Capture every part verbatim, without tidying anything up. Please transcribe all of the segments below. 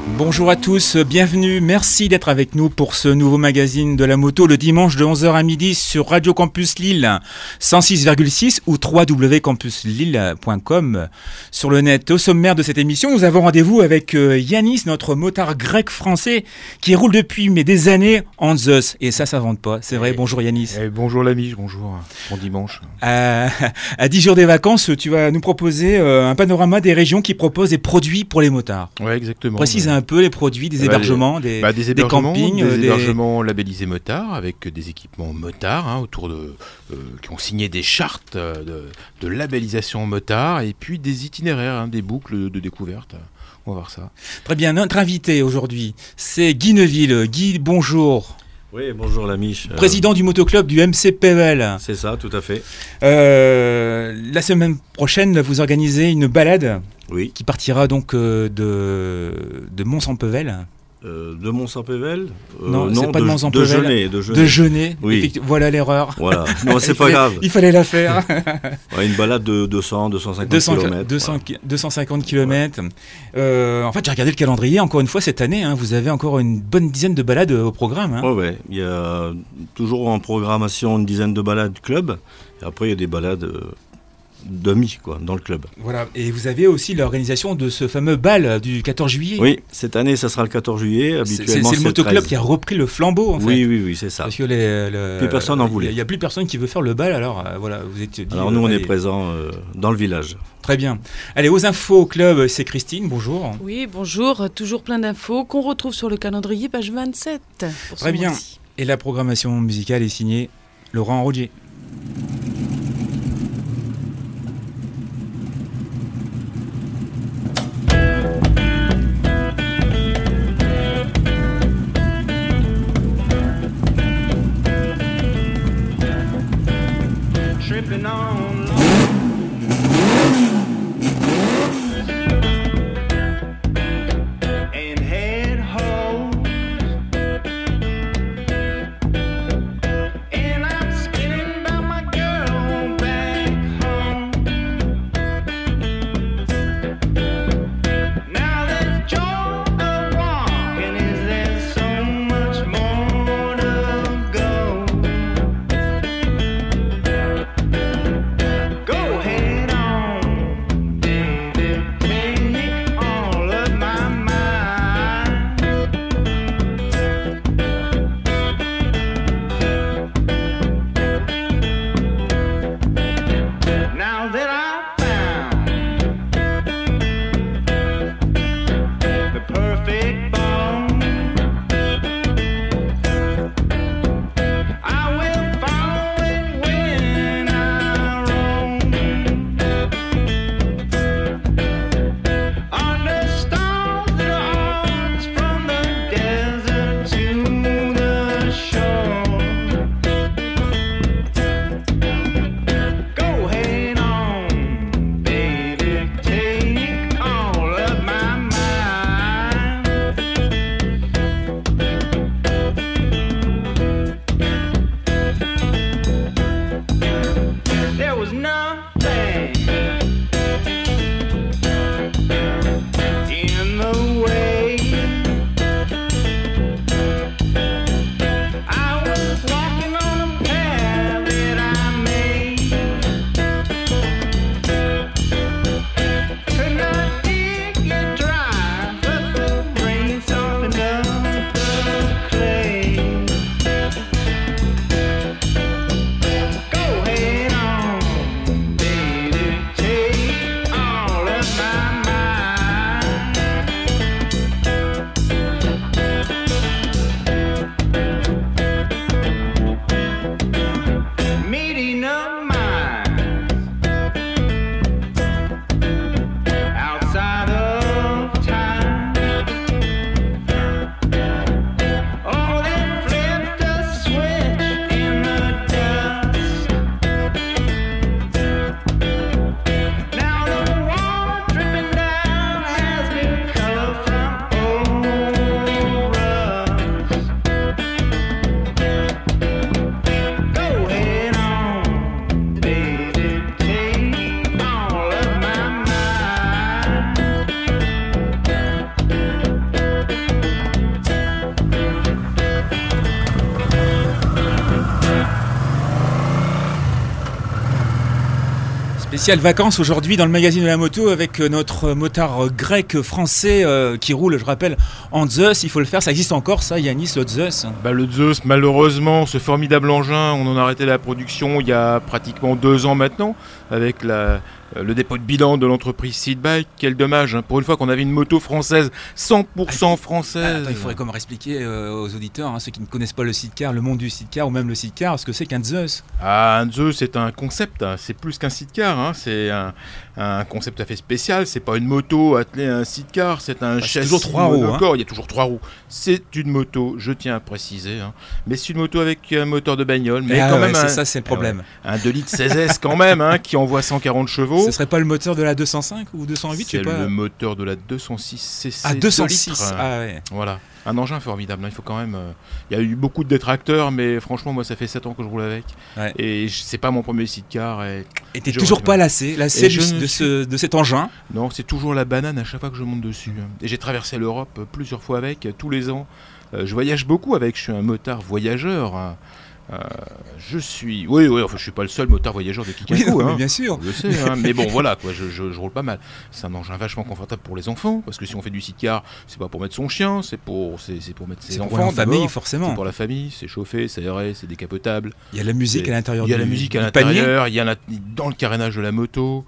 Bonjour à tous, bienvenue, merci d'être avec nous pour ce nouveau magazine de la moto le dimanche de onze heures à midi sur Radio Campus Lille cent six virgule six ou w w w point campus lille point com sur le net. Au sommaire de cette émission, nous avons rendez-vous avec Yanis, notre motard grec français qui roule depuis mais des années en Zeus. Et ça, ça vante pas, c'est vrai. Et bonjour Yanis. Et bonjour l'ami, bonjour, bon dimanche. À, à dix jours des vacances, tu vas nous proposer un panorama des régions qui proposent des produits pour les motards. Ouais, exactement. Précise un peu les produits, des hébergements, des, bah, des, hébergements, des campings, des, des hébergements labellisés motards avec des équipements motards hein, autour de euh, qui ont signé des chartes de, de labellisation motard et puis des itinéraires, hein, des boucles de découverte. On va voir ça. Très bien, notre invité aujourd'hui, c'est Guy Neuville. Guy, bonjour. Oui, bonjour l'ami. Euh... Président du motoclub du M C P E L. C'est ça, tout à fait. Euh, la semaine prochaine, vous organisez une balade oui. qui partira donc euh, de, de Mons-en-Pével. Euh, de Mons-en-Pével euh, Non, non, c'est pas de, de Mons-en-Pével. De Genêt. De Genêt. De Genêt. Oui. Voilà l'erreur. Voilà. Non, c'est pas fallait, grave. Il fallait la faire. Ouais, une balade de deux cents, deux cent cinquante deux cents, kilomètres. deux cents, voilà. deux cent cinquante kilomètres. Ouais. Euh, en fait, j'ai regardé le calendrier. Encore une fois, cette année, hein, vous avez encore une bonne dizaine de balades au programme. Hein. Oui, ouais. Il y a toujours en programmation une dizaine de balades club. Et après, il y a des balades... Euh... d'amis quoi, dans le club. Voilà, et vous avez aussi l'organisation de ce fameux bal du quatorze juillet. Oui, cette année ça sera le quatorze juillet, habituellement c'est, c'est le motoclub qui a repris le flambeau en fait. Oui, oui, oui, c'est ça. Parce que les, le, plus personne n'en voulait. Il n'y a, a plus personne qui veut faire le bal, alors euh, voilà, vous êtes dit, alors nous euh, on allez. est présents euh, dans le village. Très bien. Allez, aux infos au club, c'est Christine, bonjour. Oui, bonjour, toujours plein d'infos qu'on retrouve sur le calendrier, page vingt-sept. Très bien. Mois-ci. Et la programmation musicale est signée Laurent Rougier. Tripping on and head home, and I'm spinning by my girl. Spécial vacances aujourd'hui dans le magazine de la moto avec notre motard grec français euh, qui roule, je rappelle, en Zeus. Il faut le faire, ça existe encore ça, Yanis, le Zeus? Bah, le Zeus, malheureusement, ce formidable engin, on en a arrêté la production il y a pratiquement deux ans maintenant avec la... le dépôt de bilan de l'entreprise Seedbike. Quel dommage, hein. Pour une fois qu'on avait une moto française, cent pour cent française. Attends, il faudrait comme expliquer euh, aux auditeurs, hein, ceux qui ne connaissent pas le sidecar, le monde du sidecar ou même le sidecar, ce que c'est qu'un Zeus. Ah, un Zeus, c'est un concept, hein. C'est plus qu'un sidecar, hein. C'est un, un concept tout à fait spécial. C'est pas une moto attelée à un sidecar, c'est un bah, châssis c'est toujours trois roues, monocore. hein. Il y a toujours trois roues. C'est une moto, je tiens à préciser, hein. Mais c'est une moto avec un moteur de bagnole, mais ah quand ouais, même c'est un, ça, c'est le problème. Ah ouais, un deux litres seize S quand même, hein, qui envoie cent quarante chevaux. Ce serait pas le moteur de la deux cent cinq ou deux cent huit, je sais C'est pas. le moteur de la deux cent six C C. Ah, deux cent six, litres. ah ouais. Voilà, un engin formidable, hein. Il faut quand même. Euh... Il y a eu beaucoup de détracteurs, mais franchement, moi, ça fait sept ans que je roule avec. Ouais. Et je... c'est pas mon premier sidecar. Et, et t'es je toujours pas mal. lassé, lassé du, je de, suis... ce, de cet engin? Non, c'est toujours la banane à chaque fois que je monte dessus. Et j'ai traversé l'Europe plusieurs fois avec, tous les ans. Euh, je voyage beaucoup avec, je suis un motard voyageur. Hein. Euh, je suis, oui, oui, enfin, je suis pas le seul motard voyageur de Kikaku, oui, non, hein. bien sûr. Je sais, hein, mais bon, voilà, quoi, je, je, je roule pas mal. C'est un engin vachement confortable pour les enfants, parce que si on fait du sidecar, c'est pas pour mettre son chien, c'est pour, c'est, c'est pour mettre ses c'est enfants. Pour la famille, d'abord. forcément. C'est pour la famille, c'est chauffé, c'est aéré, c'est décapotable. Il y a la musique c'est, à l'intérieur. Il y a du, la musique à panier. l'intérieur, il y a la, dans le carénage de la moto.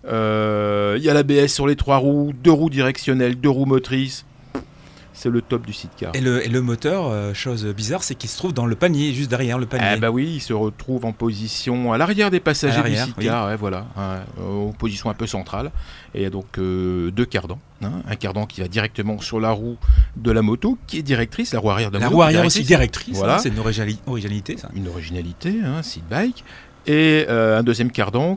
Euh, il y a l'A B S sur les trois roues, deux roues directionnelles, deux roues motrices. C'est le top du sidecar. Et le, et le moteur, euh, chose bizarre, c'est qu'il se trouve dans le panier, juste derrière le panier. Ah bah oui, il se retrouve en position à l'arrière des passagers du sidecar, oui. ouais, voilà, ouais, en position un peu centrale. Et il y a donc euh, deux cardans, hein, un cardan qui va directement sur la roue de la moto, qui est directrice, la roue arrière de la, la moto. La roue arrière directrice. aussi directrice, voilà. hein, c'est une originali- originalité ça. Une originalité, hein, Seedbike. Et euh, un deuxième cardan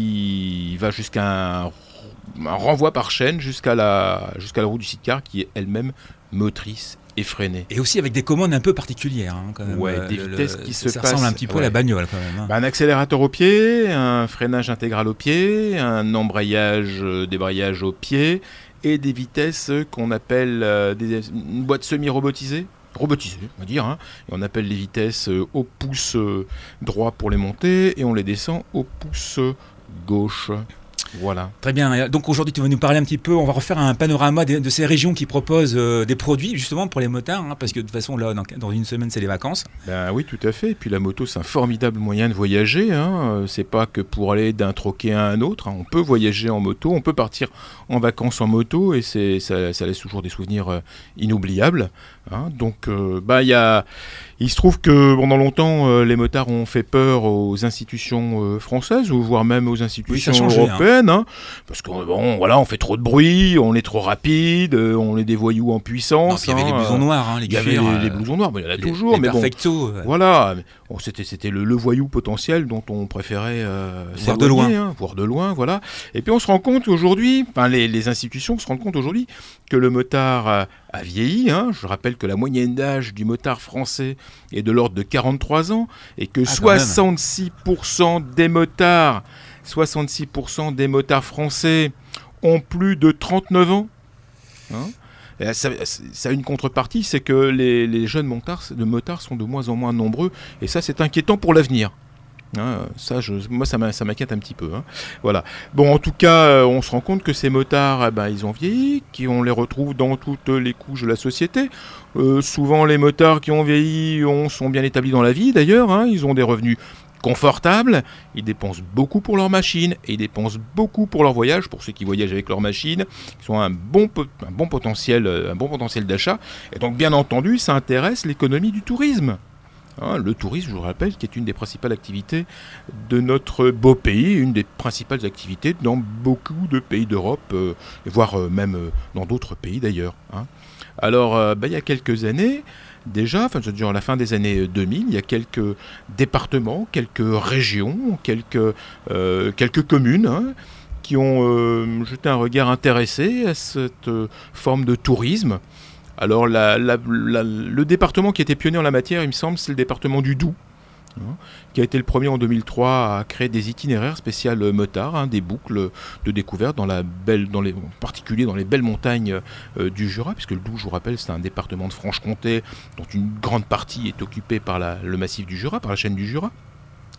qui va jusqu'à un, un renvoi par chaîne jusqu'à la, jusqu'à la roue du sidecar qui est elle-même motrice et freinée. Et aussi avec des commandes un peu particulières. Hein, quand même. Ouais, euh, des le, vitesses le, qui ça se ressemble passent, un petit peu ouais. à la bagnole quand même. Hein. Bah, un accélérateur au pied, un freinage intégral au pied, un embrayage, euh, débrayage au pied et des vitesses qu'on appelle euh, des, une boîte semi-robotisée. Robotisé, on va dire, hein. Et on appelle les vitesses euh, au pouce euh, droit pour les monter et on les descend au pouce euh, gauche. Voilà. Très bien. Donc aujourd'hui, tu vas nous parler un petit peu, on va refaire un panorama de, de ces régions qui proposent euh, des produits justement pour les motards, hein, parce que de toute façon, là, dans, dans une semaine, c'est les vacances. Ben oui, tout à fait. Et puis la moto, c'est un formidable moyen de voyager. Hein. C'est pas que pour aller d'un troquet à un autre. Hein. On peut voyager en moto, on peut partir en vacances en moto et c'est, ça, ça laisse toujours des souvenirs euh, inoubliables. Hein. Donc, euh, bah, y a... il se trouve que pendant longtemps, euh, les motards ont fait peur aux institutions euh, françaises, ou voire même aux institutions oui, changé, européennes. Hein. Hein, parce qu'on bon, voilà, on fait trop de bruit, on est trop rapide, euh, on est des voyous en puissance. Non, il y avait hein, les blousons noirs, hein, les Il y avait cuirs, les, euh, les blousons noirs, mais il y en a les, toujours. Les mais perfecto. Bon, euh. Voilà, bon, c'était, c'était le, le voyou potentiel dont on préférait euh, voir de loin. Hein, voir de loin, voilà. Et puis on se rend compte aujourd'hui, enfin les, les institutions se rendent compte aujourd'hui que le motard a, a vieilli. Hein. Je rappelle que la moyenne d'âge du motard français est de l'ordre de quarante-trois ans et que ah, soixante-six pour cent des motards, soixante-six pour cent des motards français ont plus de trente-neuf ans. Hein. Et ça, ça a une contrepartie, c'est que les, les jeunes motards, de motards sont de moins en moins nombreux et ça c'est inquiétant pour l'avenir. Hein, ça, je, moi, ça, ça m'inquiète un petit peu. Hein. Voilà. Bon, en tout cas, euh, on se rend compte que ces motards, eh ben, ils ont vieilli, qu'on les retrouve dans toutes les couches de la société. Euh, souvent, les motards qui ont vieilli on, sont bien établis dans la vie, d'ailleurs. Hein, ils ont des revenus confortables, ils dépensent beaucoup pour leur machine et ils dépensent beaucoup pour leur voyage, pour ceux qui voyagent avec leur machine, qui ont un bon, un bon potentiel, un bon potentiel d'achat. Et donc, bien entendu, ça intéresse l'économie du tourisme. Hein, le tourisme, je vous rappelle, qui est une des principales activités de notre beau pays, une des principales activités dans beaucoup de pays d'Europe, euh, voire euh, même euh, dans d'autres pays d'ailleurs. Hein. Alors, euh, bah, il y a quelques années, déjà, enfin, c'est-à-dire à la fin des années deux mille, il y a quelques départements, quelques régions, quelques, euh, quelques communes hein, qui ont euh, jeté un regard intéressé à cette euh, forme de tourisme. Alors, la, la, la, le département qui était pionnier en la matière, il me semble, c'est le département du Doubs, hein, qui a été le premier en deux mille trois à créer des itinéraires spéciaux motards, hein, des boucles de découverte, dans la belle, dans les, en particulier dans les belles montagnes euh, du Jura, puisque le Doubs, je vous rappelle, c'est un département de Franche-Comté dont une grande partie est occupée par la, le massif du Jura, par la chaîne du Jura.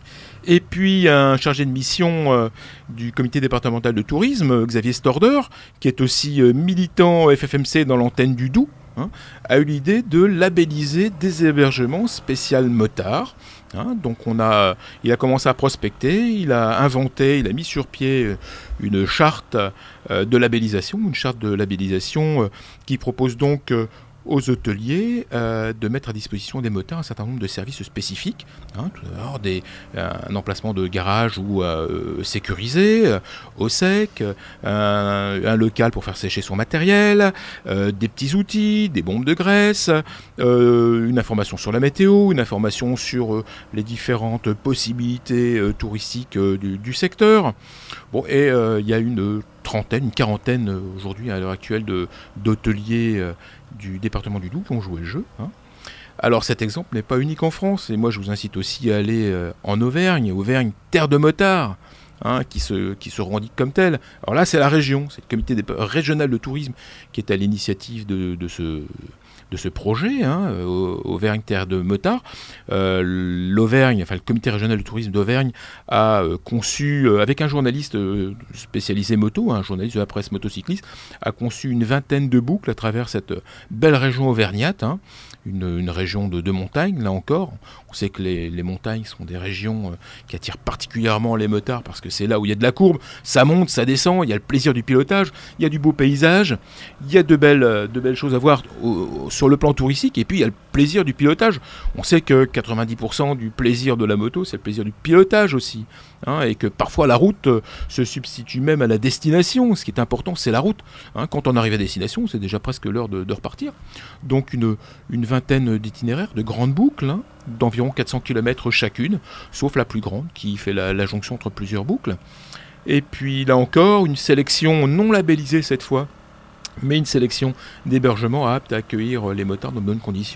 Et puis un chargé de mission euh, du comité départemental de tourisme, Xavier Storder, qui est aussi euh, militant F F M C dans l'antenne du Doubs, hein, a eu l'idée de labelliser des hébergements spécial motards. Hein, donc on a, il a commencé à prospecter, il a inventé, il a mis sur pied une charte euh, de labellisation, une charte de labellisation euh, qui propose donc euh, aux hôteliers euh, de mettre à disposition des motards un certain nombre de services spécifiques, hein, tout d'abord des, un emplacement de garage ou euh, sécurisé, euh, au sec, euh, un local pour faire sécher son matériel, euh, des petits outils, des bombes de graisse, euh, une information sur la météo, une information sur euh, les différentes possibilités euh, touristiques euh, du, du secteur. Bon, et il euh, y a une trentaine, une quarantaine euh, aujourd'hui à l'heure actuelle de, d'hôteliers euh, du département du Doubs qui ont joué le jeu. Hein. Alors cet exemple n'est pas unique en France, et moi je vous incite aussi à aller euh, en Auvergne, Auvergne, terre de motards, hein, qui, se, qui se revendique comme tel. Alors là c'est la région, c'est le comité dé- régional de tourisme qui est à l'initiative de, de ce... de ce projet, hein, Auvergne Terre de Motards. Euh, L'Auvergne, enfin le comité régional de tourisme d'Auvergne a euh, conçu, euh, avec un journaliste euh, spécialisé moto, un journaliste de la presse motocycliste, a conçu une vingtaine de boucles à travers cette belle région auvergnate, hein, une, une région de, de montagne, là encore. On sait que les, les montagnes sont des régions euh, qui attirent particulièrement les motards parce que c'est là où il y a de la courbe, ça monte, ça descend, il y a le plaisir du pilotage, il y a du beau paysage, il y a de belles, de belles choses à voir au, au, sur le plan touristique, et puis il y a le plaisir du pilotage. On sait que quatre-vingt-dix pour cent du plaisir de la moto, c'est le plaisir du pilotage aussi, hein, et que parfois la route euh, se substitue même à la destination. Ce qui est important, c'est la route. Hein. Quand on arrive à destination, c'est déjà presque l'heure de, de repartir. Donc une, une vingtaine d'itinéraires, de grandes boucles, hein, d'environ quatre cents kilomètres chacune, sauf la plus grande qui fait la, la jonction entre plusieurs boucles. Et puis là encore, une sélection non labellisée cette fois, mais une sélection d'hébergements aptes à accueillir les motards dans de bonnes conditions.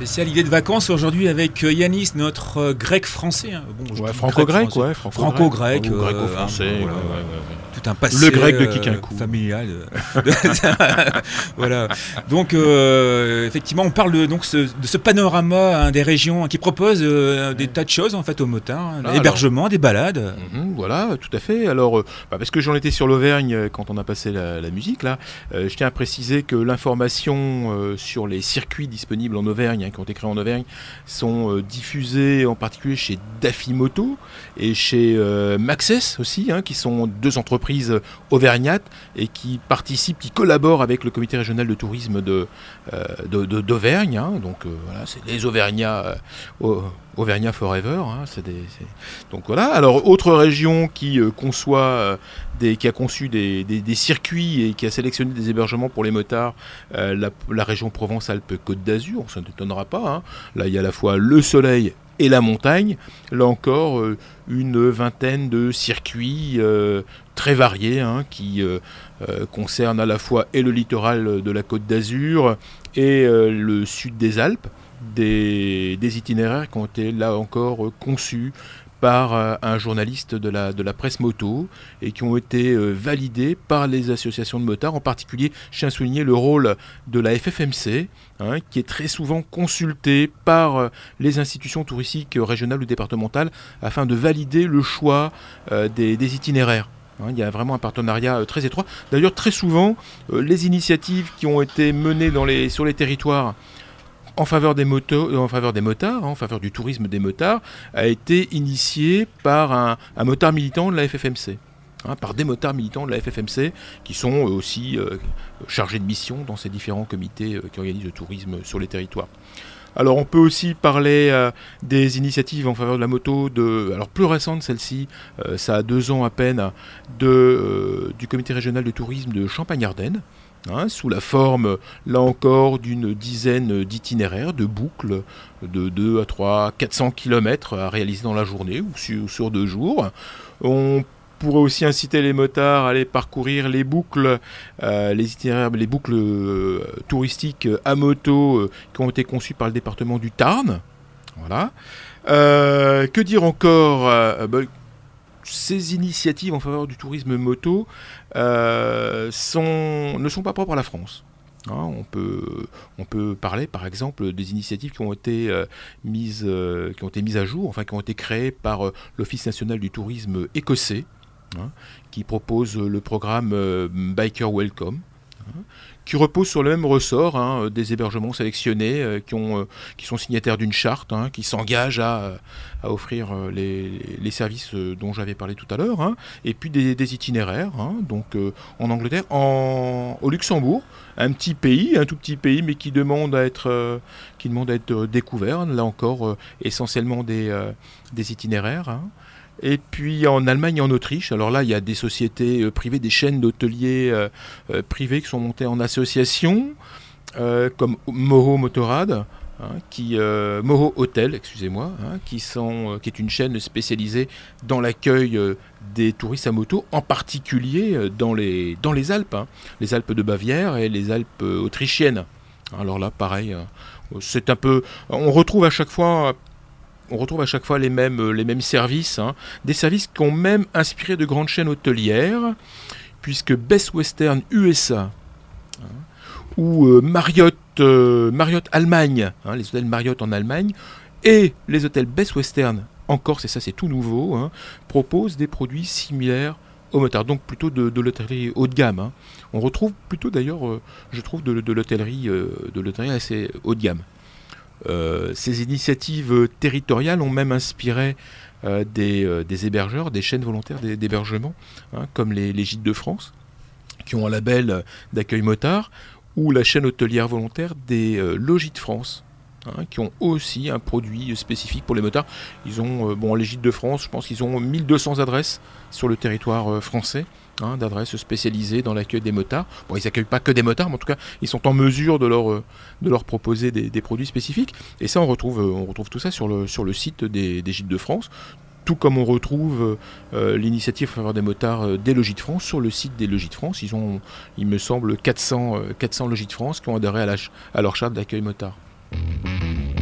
Spécial idée de vacances aujourd'hui avec Yanis, notre euh, grec français. Hein. Bon, je Ouais, dis franco-grec, français. ouais. Franco-grec. Franco-grec, euh, franco-français. hein, ouais, voilà. ouais, ouais, ouais. Tout un passé Le grec de euh, Kikinkou. familial. euh, voilà. Donc euh, effectivement, on parle de, donc, ce, de ce panorama hein, des régions hein, qui propose euh, des tas de choses en fait aux motards, hein, Ah, l'hébergement, des balades. Mhm, voilà, tout à fait. Alors, euh, bah, parce que j'en étais sur l'Auvergne euh, quand on a passé la, la musique, là, euh, je tiens à préciser que l'information euh, sur les circuits disponibles en Auvergne, hein, qui ont été créés en Auvergne, sont euh, diffusées en particulier chez Daffy Moto et chez euh, Maxès aussi, hein, qui sont deux entreprises auvergnates et qui participent, qui collaborent avec le comité régional de tourisme de, euh, de, de- d'Auvergne. Hein. Donc, euh, voilà, c'est les Auvergnats, euh, au- Auvergnat Forever. Hein, c'est des, c'est... Donc voilà. Alors, autre région qui euh, conçoit, euh, des, qui a conçu des, des- des circuits et qui a sélectionné des hébergements pour les motards, euh, la, la région Provence-Alpes-Côte d'Azur, ça ne t'étonnera pas. Hein. Là, il y a à la fois le soleil et la montagne. Là encore, euh, une vingtaine de circuits euh, très variés hein, qui euh, euh, concernent à la fois et le littoral de la Côte d'Azur et euh, le sud des Alpes. Des, des itinéraires qui ont été là encore euh, conçus par euh, un journaliste de la, de la presse moto et qui ont été euh, validés par les associations de motards. En particulier, je tiens à souligner le rôle de la F F M C, hein, qui est très souvent consultée par euh, les institutions touristiques euh, régionales ou départementales afin de valider le choix euh, des, des itinéraires. Hein, il y a vraiment un partenariat euh, très étroit. D'ailleurs, très souvent, euh, les initiatives qui ont été menées dans les, sur les territoires en faveur des motos, en faveur des motards, hein, en faveur du tourisme des motards, a été initié par un, un motard militant de la F F M C. Hein, par des motards militants de la F F M C qui sont euh, aussi euh, chargés de mission dans ces différents comités euh, qui organisent le tourisme sur les territoires. Alors on peut aussi parler euh, des initiatives en faveur de la moto, de, alors plus récente celle-ci, euh, ça a deux ans à peine, de, euh, du comité régional de tourisme de Champagne-Ardenne, hein, sous la forme, là encore, d'une dizaine d'itinéraires, de boucles de deux à trois, quatre cents kilomètres à réaliser dans la journée ou sur, sur deux jours. On pourrait aussi inciter les motards à aller parcourir les boucles, euh, les itinéraires, les boucles euh, touristiques à moto euh, qui ont été conçues par le département du Tarn. Voilà. Euh, que dire encore euh, bah, ces initiatives en faveur du tourisme moto euh, sont, ne sont pas propres à la France. Hein, on, peut, on peut parler par exemple des initiatives qui ont été, euh, mises, euh, qui ont été mises à jour, enfin qui ont été créées par euh, l'Office national du tourisme écossais, hein, qui propose le programme euh, Biker Welcome, hein, qui repose sur le même ressort, hein, des hébergements sélectionnés euh, qui, ont, euh, qui sont signataires d'une charte, hein, qui s'engagent à, à offrir euh, les, les services euh, dont j'avais parlé tout à l'heure, hein, et puis des, des itinéraires, hein, donc euh, en Angleterre, en, au Luxembourg, un petit pays, un tout petit pays, mais qui demande à être, euh, qui demande à être découvert, là encore euh, essentiellement des, euh, des itinéraires, hein. Et puis en Allemagne et en Autriche, alors là il y a des sociétés euh, privées, des chaînes d'hôteliers euh, euh, privés qui sont montées en association, euh, comme Moho Motorrad, hein, qui, euh, Moho Hotel, excusez-moi, hein, qui, sont, euh, qui est une chaîne spécialisée dans l'accueil euh, des touristes à moto, en particulier euh, dans, les, dans les Alpes, hein, les Alpes de Bavière et les Alpes euh, autrichiennes. Alors là pareil, euh, c'est un peu, on retrouve à chaque fois... On retrouve à chaque fois les mêmes, les mêmes services, hein, des services qui ont même inspiré de grandes chaînes hôtelières, puisque Best Western U S A, hein, ou euh, Marriott, euh, Marriott Allemagne, hein, les hôtels Marriott en Allemagne, et les hôtels Best Western en Corse, et ça c'est tout nouveau, hein, proposent des produits similaires aux motards, donc plutôt de, de l'hôtellerie haut de gamme. Hein. On retrouve plutôt d'ailleurs, euh, je trouve, de, de l'hôtellerie, euh, de l'hôtellerie assez haut de gamme. Euh, ces initiatives territoriales ont même inspiré euh, des, euh, des hébergeurs, des chaînes volontaires d'hébergement, hein, comme les, les Gîtes de France, qui ont un label d'accueil motard, ou la chaîne hôtelière volontaire des euh, Logis de France, hein, qui ont aussi un produit spécifique pour les motards. Ils ont, euh, bon, les Gîtes de France, je pense qu'ils ont mille deux cents adresses sur le territoire euh, français, hein, d'adresses spécialisées dans l'accueil des motards. Bon, ils n'accueillent pas que des motards, mais en tout cas, ils sont en mesure de leur, euh, de leur proposer des, des produits spécifiques. Et ça, on retrouve, euh, on retrouve tout ça sur le, sur le site des, des Gîtes de France, tout comme on retrouve euh, l'initiative en faveur des motards euh, des Logis de France sur le site des Logis de France. Ils ont, il me semble, quatre cents, euh, quatre cents Logis de France qui ont adhéré à, la, à leur charte d'accueil motard.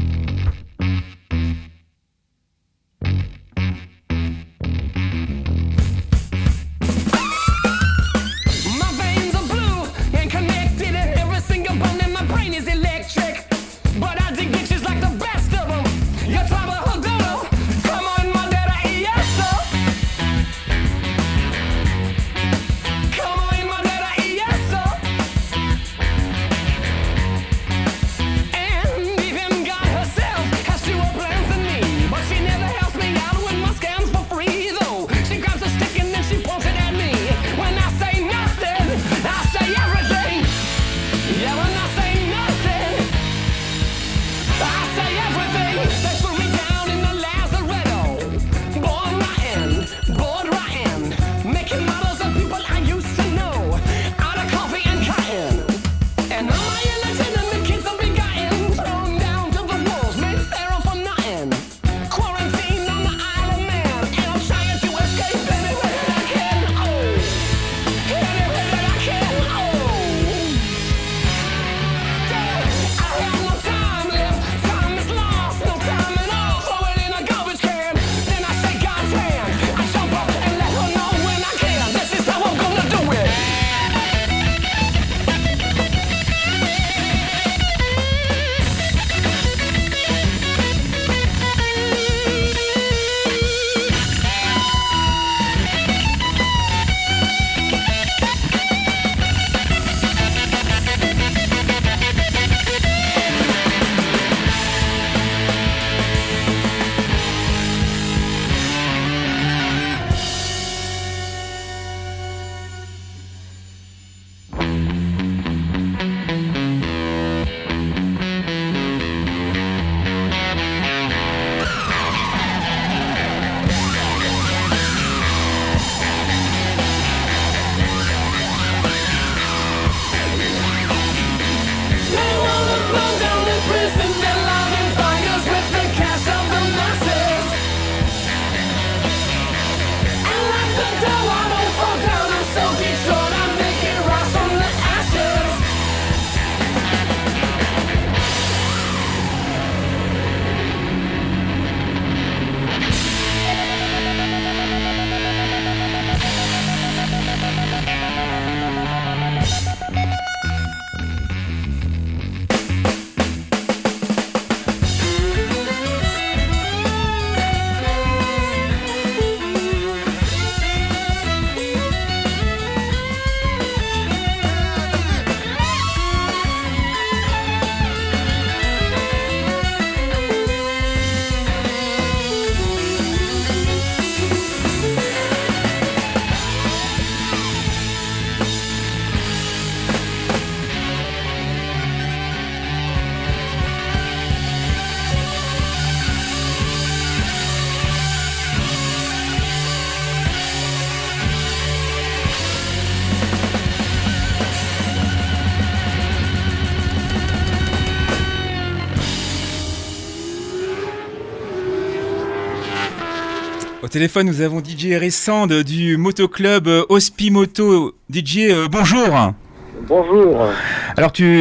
téléphone, nous avons D J Ressand du motoclub euh, Ospi Moto. D J, euh, bonjour. Bonjour. Alors, tu,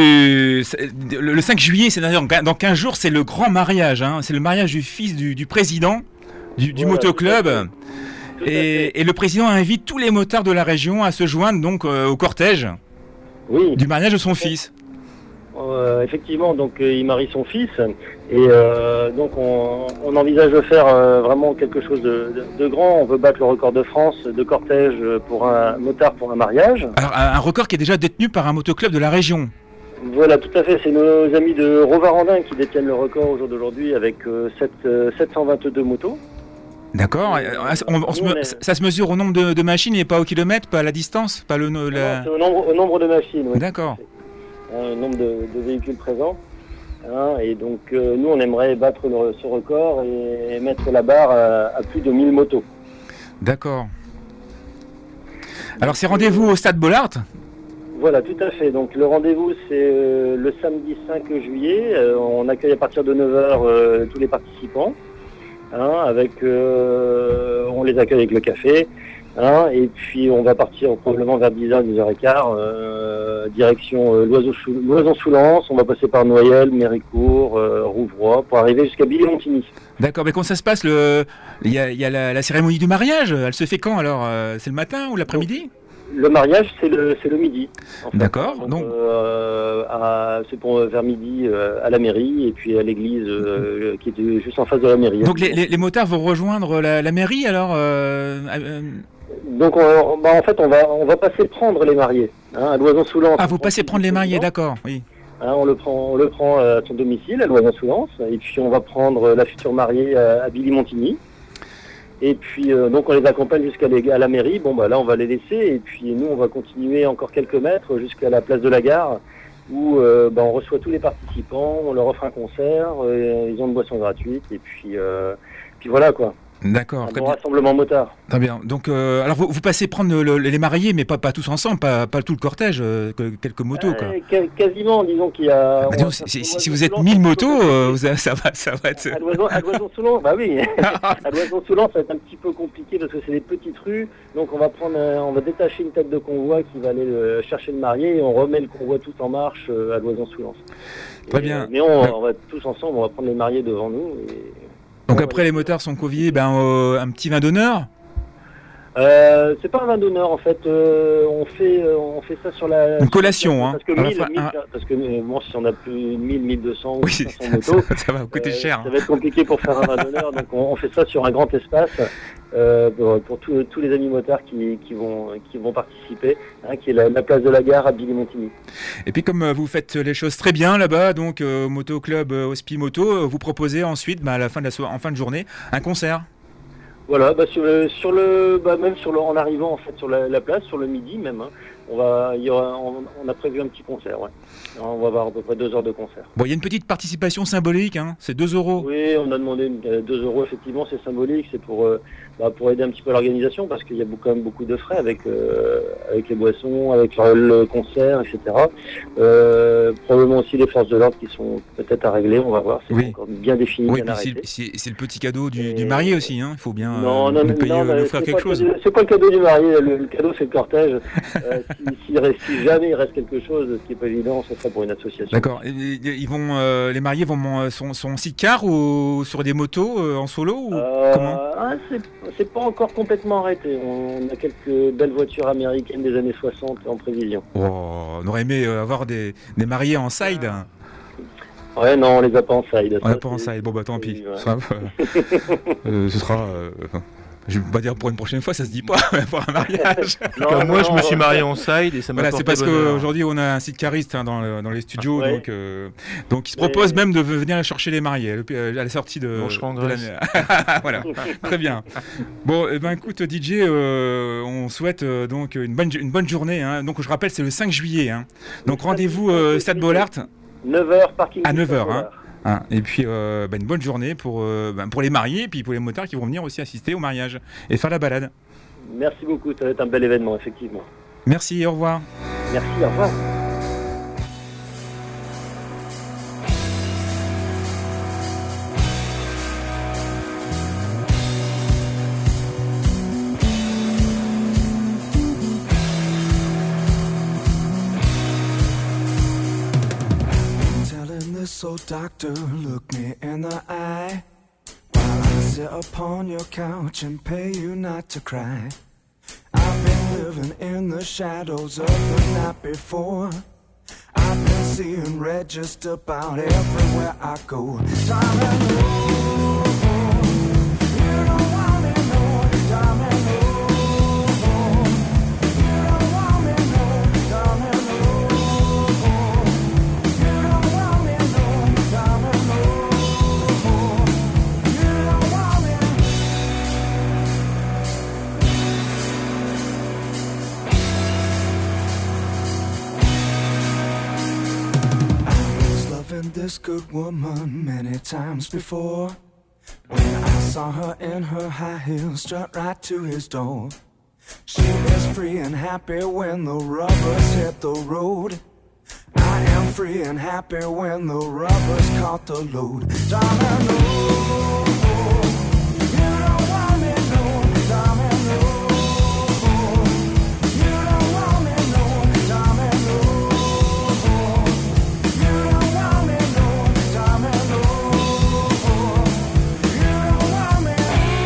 le, le cinq juillet, c'est d'ailleurs dans quinze jours, c'est le grand mariage. Hein, c'est le mariage du fils du, du président du, du Voilà, motoclub. tout à fait. Tout à fait. Et, et le président invite tous les motards de la région à se joindre donc euh, au cortège Oui, du mariage de son fils. euh, effectivement, donc euh, il marie son fils et euh, donc on, on envisage de faire euh, vraiment quelque chose de, de, de grand. On veut battre le record de France de cortège pour un motard pour un mariage. Alors, un, un record qui est déjà détenu par un motoclub de la région. Voilà, tout à fait. C'est nos amis de Rovarandin qui détiennent le record au jour d'aujourd'hui avec euh, sept, euh, sept cent vingt-deux motos. D'accord. Euh, On- on se nous, me- on est- Ça se mesure au nombre de, de machines et pas au kilomètre, pas à la distance, pas le. no- la- Non, c'est au nombre, au nombre de machines, oui. D'accord. Hein, le nombre de, de véhicules présents. Hein, et donc euh, nous on aimerait battre le- ce record et mettre la barre à, à plus de mille motos. D'accord. Alors, c'est rendez-vous au stade Bollard. Voilà, tout à fait. Donc le rendez-vous c'est euh, le samedi cinq juillet. Euh, on accueille à partir de neuf heures euh, tous les participants. Hein, avec, euh, on les accueille avec le café. Hein, et puis on va partir probablement vers dix heures, dix heures quinze, euh, direction euh, Loison-sous- Loison-sous-Lens. On va passer par Noyelles, Méricourt, euh, Rouvroy pour arriver jusqu'à Billy-Montigny. D'accord. Mais comment ça se passe le... Il y a, il y a la, la cérémonie du mariage. Elle se fait quand alors euh, c'est le matin ou l'après-midi? Le mariage, c'est le, c'est le midi. en fait. D'accord, Donc, donc- euh, à- c'est pour euh, vers midi euh, à la mairie et puis à l'église euh, qui est juste en face de la mairie. Donc les, les, les motards vont rejoindre la, la mairie alors euh, euh, Donc on- bah, en fait, on va on va passer prendre les mariés hein, à Loison-sous-Lens. Ah, vous passez prendre les mariés, d'accord. Oui. Hein, on le prend, on le prend à son domicile à Loison-sous-Lens et puis on va prendre la future mariée à, à Billy-Montigny. Et puis euh, donc on les accompagne jusqu'à les- à la mairie. Bon bah là on va les laisser et puis nous on va continuer encore quelques mètres jusqu'à la place de la gare où euh, bah, on reçoit tous les participants, on leur offre un concert, euh, ils ont une boisson gratuite et puis puis, puis voilà quoi. D'accord, Un très bon bien. rassemblement motard. Très bien. Donc, euh, alors vous, vous passez prendre le- le- les mariés, mais pas, pas tous ensemble, pas, pas tout le cortège, euh, que- quelques motos, quoi. Euh, quas- quasiment, disons qu'il y a. Bah, on disons, va si, faire si- sur si vous êtes Loison-sous-Lens, mille un motos, petit peu euh, vous avez- ça va, ça va être. À Loison- à Loison-sous-Lens, bah oui. À Loison-sous-Lens, ça va être un petit peu compliqué parce que c'est des petites rues. Donc on va prendre, un- on va détacher une tête de convoi qui va aller le- chercher le marié et on remet le convoi tout en marche euh, à Loison-sous-Lens. Très Et, bien. euh, Mais on, Ouais. on va tous ensemble, on va prendre les mariés devant nous. Et... Donc on après, va- les motards sont conviés, ben, euh, un petit vin d'honneur. Euh, c'est pas un vin d'honneur en fait. Euh, on fait, euh, on fait ça sur la. Une collation, hein. Parce que À la mille, fin, mille, un- parce que euh, bon, si on a plus de mille, mille deux cents ou Oui, cinq ça, cents motos. ça- ça va vous coûter Euh, cher. Ça va être compliqué pour faire un vin d'honneur, donc on, on fait ça sur un grand espace euh, pour, pour tous- tous les amis motards qui, qui, vont, qui vont participer, hein, qui est la, la place de la gare à Billy-Montigny. Et puis comme euh, vous faites les choses très bien là-bas, donc euh, au Moto Club euh, Ospi Moto, euh, vous proposez ensuite, ben, à la fin de la so- en fin de journée, un concert. Voilà, bah sur le, sur le, bah même sur le, en arrivant en fait sur la, la place, sur le midi même, hein, on va, il y aura, on, on a prévu un petit concert, ouais. On va avoir à peu près deux heures de concert. Bon, il y a une petite participation symbolique, hein, c'est deux euros. Oui, on a demandé euh, deux euros, effectivement, c'est symbolique, c'est pour, euh, bah, pour aider un petit peu l'organisation, parce qu'il y a beaucoup, quand même beaucoup de frais avec, euh, avec les boissons, avec le, le concert, et cetera. Euh, probablement aussi les forces de l'ordre qui sont peut-être à régler, on va voir, c'est Oui. pas encore bien défini, Oui, bien puis c'est, arrêté. c'est- c'est le petit cadeau du, Et- du marié aussi, hein. Il faut bien Non, euh, non, nous non, payer, non, euh, mais nous faire c'est quelque pas le chose. cadeau- C'est pas le cadeau du marié, le, le cadeau c'est le cortège. Euh, si, s'il reste- si jamais il reste quelque chose, ce qui n'est pas évident, ce serait pour une association. D'accord. Et- et- Ils vont, euh, les mariés vont euh, sont, sont en six-cars ou sur des motos euh, en solo ou Euh, comment ah, c'est, c'est pas encore complètement arrêté. On a quelques belles voitures américaines des années soixante en prévision. Oh, on aurait aimé euh, avoir des, des mariés en side. hein. Ouais, non, on les a pas en side. On Ça, n'a pas en c'est- side. Bon bah tant pis. ouais. Ça, euh, euh, ce sera. euh, je vais pas dire pour une prochaine fois, ça se dit pas pour un mariage. Non, Comme non, moi, je non, me suis ouais. marié en side et ça m'a Voilà, porté c'est parce bonheur. qu'aujourd'hui on a un sidecariste hein, dans, le- dans les studios, Ouais. donc euh, donc il se Mais- propose même de venir chercher les mariés euh, à la sortie de. Bon, je serai en de Grèce. l'année. Voilà, très bien. Bon, eh ben écoute D J, euh, on souhaite euh, donc une bonne une bonne journée. Hein. Donc je rappelle, c'est le cinq juillet. Hein. Donc rendez-vous euh, Stade Bollard. neuf heures, parking. À du neuf heures, Stade hein. Bollard. Hein, et puis euh, bah, une bonne journée pour, euh, bah, pour les mariés et puis pour les motards qui vont venir aussi assister au mariage et faire la balade. Merci beaucoup, ça va être un bel événement, effectivement. Merci, au revoir. Merci, au revoir. So doctor, look me in the eye while I sit upon your couch and pay you not to cry. I've been living in the shadows of the night before. I've been seeing red just about everywhere I go. Darling, oh, oh, you don't want me, no, darling, oh, oh, you don't want me, no, darling, oh, oh, you don't want me, no, darling, oh, oh, you don't want me. Loving this good woman many times before. When I saw her in her high heels strut right to his door. She is free and happy when the rubbers hit the road. I am free and happy when the rubbers caught the load. Darling, oh, oh, you don't want me, no, darling, oh, oh, you don't want me, no, darling, oh, oh, you don't want me, no, darling, oh, oh, you don't want me.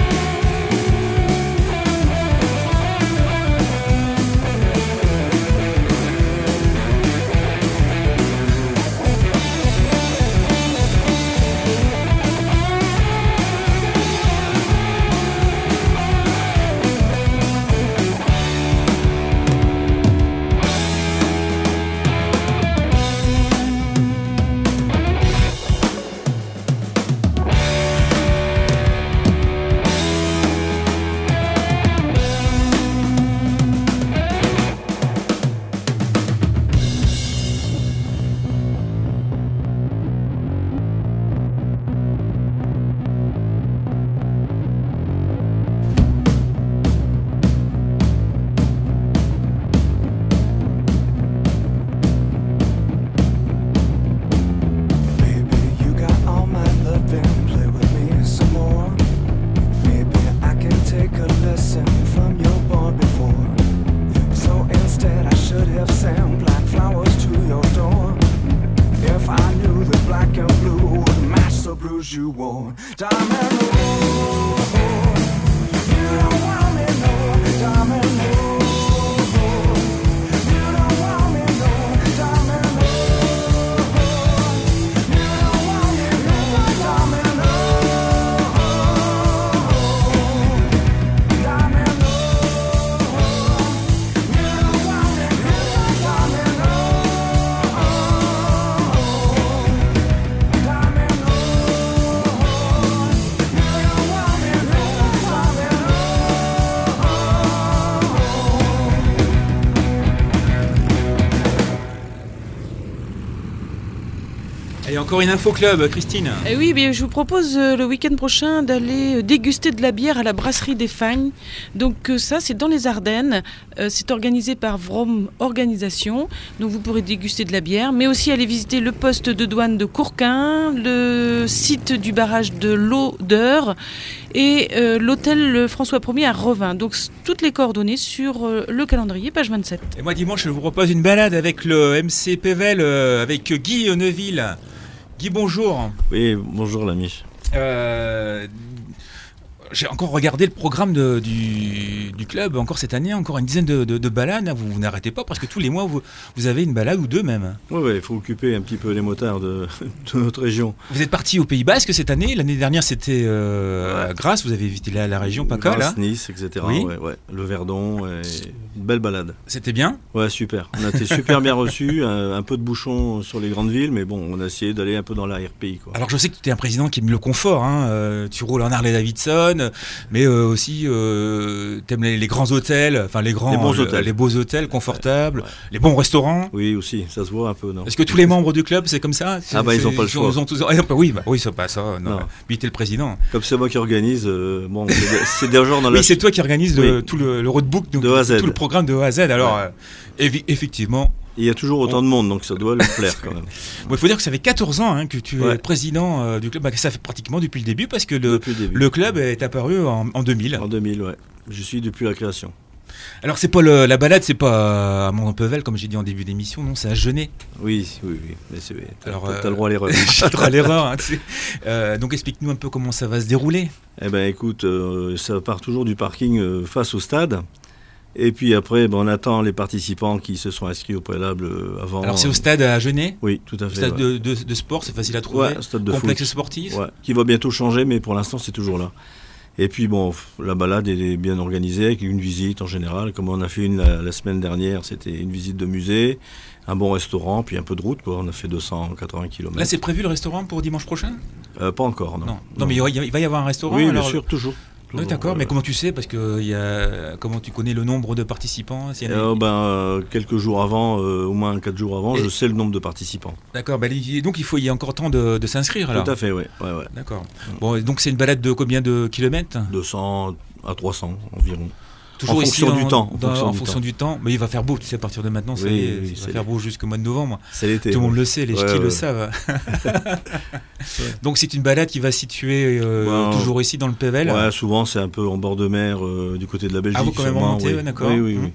Baby, you got all my loving, play with me some more. Maybe I can take a lesson from your boy before. So instead I should have sent black flowers to your door. If I knew that black and blue would match the blues you wore. Diamond, oh, oh, you don't want me, no, diamond, oh, oh, you don't want me, no, diamond, oh, oh, you don't want me, no, diamond, oh, oh, diamond, oh, oh, you don't want me, no, diamond, oh, oh, diamond, oh, you don't want me, no, diamond, oh, oh. Et encore une info club, Christine. Eh oui, mais je vous propose euh, le week-end prochain d'aller euh, déguster de la bière à la brasserie des Fagnes. Donc euh, ça, c'est dans les Ardennes. Euh, c'est organisé par Vroom Organisation. Donc vous pourrez déguster de la bière, mais aussi aller visiter le poste de douane de Courquin, le site du barrage de l'Odeur et euh, l'hôtel François Ier à Revin. Donc c- toutes les coordonnées sur euh, le calendrier, page vingt-sept. Et moi dimanche, je vous propose une balade avec le M C Pével, euh, avec Guy Neuville. Guy, bonjour. Oui, bonjour l'ami. Euh, j'ai encore regardé le programme de- du, du club, encore cette année, encore une dizaine de, de- de balades. Vous, vous n'arrêtez pas, parce que tous les mois, vous, vous avez une balade ou deux même. Oui, ouais, il faut occuper un petit peu les motards de, de notre région. Vous êtes parti au Pays Basque cette année. L'année dernière, c'était euh, Ouais. à Grasse. Vous avez visité la, la région PACA, là. Grasse, Nice, et cetera. Oui. Ouais, ouais. Le Verdon, et une belle balade. C'était bien. Ouais, super. On a été super bien reçus, un, un peu de bouchons sur les grandes villes, mais bon, on a essayé d'aller un peu dans l'arrière-pays, quoi. Alors je sais que tu es un président qui aime le confort, hein. euh, tu roules en Harley Davidson, mais euh, aussi euh, tu aimes les, les grands hôtels, enfin les grands, Les bons euh, hôtels. les beaux hôtels confortables, Ouais. les bons restaurants. Oui, aussi, ça se voit un peu, non? Est-ce que tous les membres du club c'est comme ça? C'est- Ah bah, ils c'est- ont pas le choix. Ils ont tous... ah, bah oui, bah oui, c'est pas ça. Non. Non. Lui t'es le président. Comme c'est moi qui organise, euh, bon, c'est des- c'est des genres dans la... Oui, c'est toi qui organise le, Oui. tout le, le roadbook, donc De A à Z. tout le programme de A à Z. Alors Ouais. euh, évi- effectivement, Il y a toujours autant de monde, donc ça doit lui plaire quand même. il faut dire que ça fait quatorze ans hein, que tu es Ouais. président euh, du club. Bah, ça fait pratiquement depuis le début parce que le, Depuis le début. le club est apparu en, en deux mille. En deux mille, ouais. Je suis depuis la création. Alors c'est pas le, la balade, c'est pas à Montpevel comme j'ai dit en début d'émission, non, c'est à Genêt. Oui, oui, oui. Mais c'est, t'as, Alors, t'as euh, le droit à l'erreur. J'ai le droit à l'erreur. Hein, tu sais. Euh, donc explique-nous un peu comment ça va se dérouler. Eh ben écoute, euh, ça part toujours du parking euh, face au stade. Et puis après, ben, on attend les participants qui se sont inscrits au préalable euh, avant. Alors c'est au stade à Genêt. Oui, tout à fait. Stade ouais. de, de, de sport, c'est facile à trouver. Ouais, stade de Complexe foot. sportif. Ouais, qui va bientôt changer, mais pour l'instant, c'est toujours là. Et puis bon, la balade elle est bien organisée avec une visite en général. Comme on a fait une la, la semaine dernière, c'était une visite de musée, un bon restaurant, puis un peu de route, quoi. On a fait deux cent quatre-vingts kilomètres. Là c'est prévu le restaurant pour dimanche prochain? euh, Pas encore, non. Non, non mais il, y aura- il va y avoir un restaurant. Oui, alors, bien sûr, toujours. Oui, toujours, d'accord, euh, mais comment tu sais? Parce que il y a, comment tu connais le nombre de participants? S'il y en a- euh, ben, euh, quelques jours avant, euh, au moins quatre jours avant, Et- je sais le nombre de participants. D'accord, bah, il- donc il faut il y a encore temps de, de s'inscrire alors. Tout à fait, oui. Ouais, ouais. D'accord. Bon, et donc c'est une balade de combien de kilomètres? deux cents à trois cents environ. Toujours en ici fonction dans- du temps, en dans- fonction en du fonction temps. du temps. Mais il va faire beau, tu sais, à partir de maintenant, ça Oui, y est, oui, il va c'est faire beau jusqu'au mois de novembre. C'est l'été. Tout le monde ouais. le sait, les Ouais, ch'tis ouais. le savent. Donc c'est une balade qui va se situer euh, Ben, toujours ici dans le Pével. Ouais, souvent c'est un peu en bord de mer euh, du côté de la Belgique. Ah, vous, quand même, sûrement, remontez, oui. ouais, d'accord. Oui, oui, Hum. oui.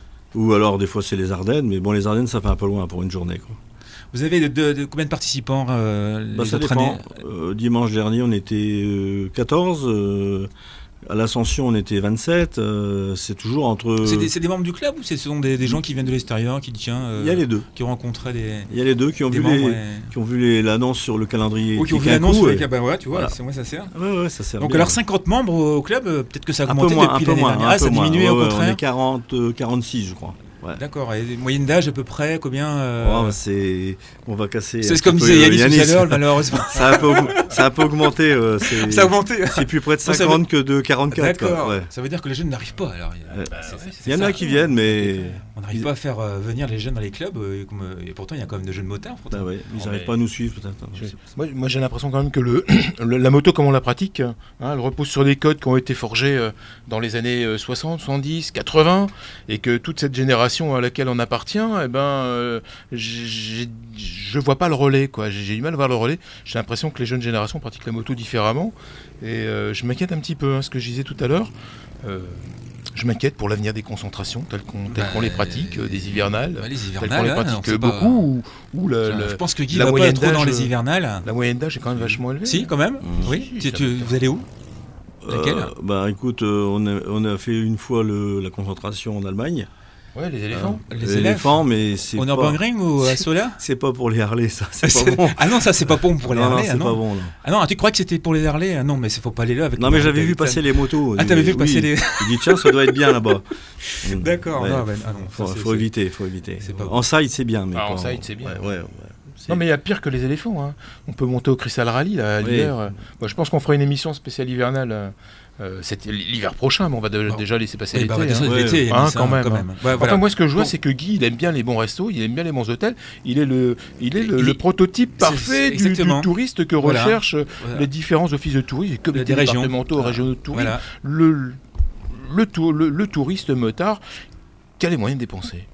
Ou alors des fois c'est les Ardennes, mais bon les Ardennes ça fait un peu loin pour une journée, quoi. Vous avez de, de- de combien de participants euh, Bah, les ça autres dépend. années Euh, dimanche dernier on était euh, quatorze, euh, à l'Ascension on était vingt-sept, euh, c'est toujours entre... C'est des, c'est des membres du club ou ce sont des, des gens qui viennent de l'extérieur, qui tiens, euh, Il y a les deux. qui rencontraient des, Il y a les deux qui ont des vu, membres, les, ouais. qui ont vu les- l'annonce sur le calendrier. Ou qui ont vu cliqué un l'annonce coup, sur les et- bah ouais, tu vois, voilà. c'est moi ça sert. Ouais, ouais, ça sert Donc bien. alors cinquante membres au au club, euh, peut-être que ça a un augmenté peu moins, un depuis peu l'année moins, dernière. un Ah, ça a peu moins. diminué Ouais, au ouais, contraire. On est quarante, euh, quarante-six je crois. Ouais. D'accord, et moyenne d'âge à peu près, combien euh, Oh, bah, c'est... On va casser. C'est un ce comme petit disait peu, Yannis tout à Yanis. l'heure, malheureusement. Ça a un peu, aug- ça a un peu augmenté. euh, c'est... Ça a augmenté. c'est plus près de Ça cinquante que de quarante-quatre. quoi, D'accord. ouais. Ça veut dire que les jeunes n'arrivent pas alors. Ouais. Bah, c'est- c'est Il y en ça. a qui viennent, mais On n'arrive pas à faire euh, venir les jeunes dans les clubs, euh, et, comme, euh, et pourtant il y a quand même de jeunes motards. pourtant. ah ouais, ils Oh, n'arrivent mais- pas à nous suivre peut-être. hein. Je- Moi, moi, j'ai l'impression quand même que le, le- la moto, comme on la pratique, hein, elle repose sur des codes qui ont été forgés euh, dans les années euh, soixante, soixante-dix, quatre-vingts, et que toute cette génération à laquelle on appartient, eh ben, euh, j'ai- je vois pas le relais, quoi. J'ai j'ai du mal à voir le relais. J'ai l'impression que les jeunes générations pratiquent la moto différemment, et euh, je m'inquiète un petit peu, hein, ce que je disais tout à l'heure. Euh, je m'inquiète pour l'avenir des concentrations telles qu'on telles Bah, qu'on les pratique, euh, des hivernales, Ouais, les telles hivernales, qu'on les hein, pratique on sait pas. beaucoup, ou, ou la, Enfin, la- je pense que Guy la va pas moyenne trop dans d'âge, les euh, hivernales. la moyenne d'âge est quand même vachement élevée. Si, quand même. Mmh. Oui. Si, Tu- ça tu- peut faire. vous allez où? Laquelle Euh, bah écoute, euh, on, a, on a fait une fois le, la concentration en Allemagne. Ouais, les éléphants. Les Les élèves éléphants, mais c'est Au pas, Nürburgring ou à Sola? c'est pas pour les Harley, ça. C'est pas bon. Ah non, ça c'est pas bon pour les non, non, Harley. c'est ah, pas non. bon. Là. Ah non, tu crois que c'était pour les Harley? Ah non, mais il faut pas aller là avec. Non, le mais Harley j'avais vu Davidson. passer les motos. Ah, t'avais vu Oui. passer les. Il dit tiens, ça doit être bien là-bas. D'accord. Ouais. Non, ben, ah non, Faut, ça, c'est- faut c'est- éviter, faut éviter. c'est pas bon. En side, c'est bien, mais Ah, en pas side, c'est bien. Ouais, ouais, ouais. C'est- Non, mais il y a pire que les éléphants. Hein. On peut monter au Crystal Rally là, à Oui. l'hiver. Euh, moi, je pense qu'on fera une émission spéciale hivernale euh, euh, c'est l'hiver prochain, mais on va de- Bon. déjà laisser passer Eh l'été. ben, on va hein. descendre Ouais. l'été, Hein, Yannis, quand même, hein. Ouais, Enfin, voilà. moi, ce que je vois, Bon. c'est que Guy, il aime bien les bons restos, il aime bien les bons hôtels. Il est le, il est le, Il le est- prototype c'est- parfait c'est du, du exactement. touriste que Voilà. recherchent Voilà. les différents offices de tourisme, les comités Des régions. départementaux, Voilà. régionaux de tourisme. Voilà. Le, le, tour- le, le touriste motard qui a les moyens de dépenser.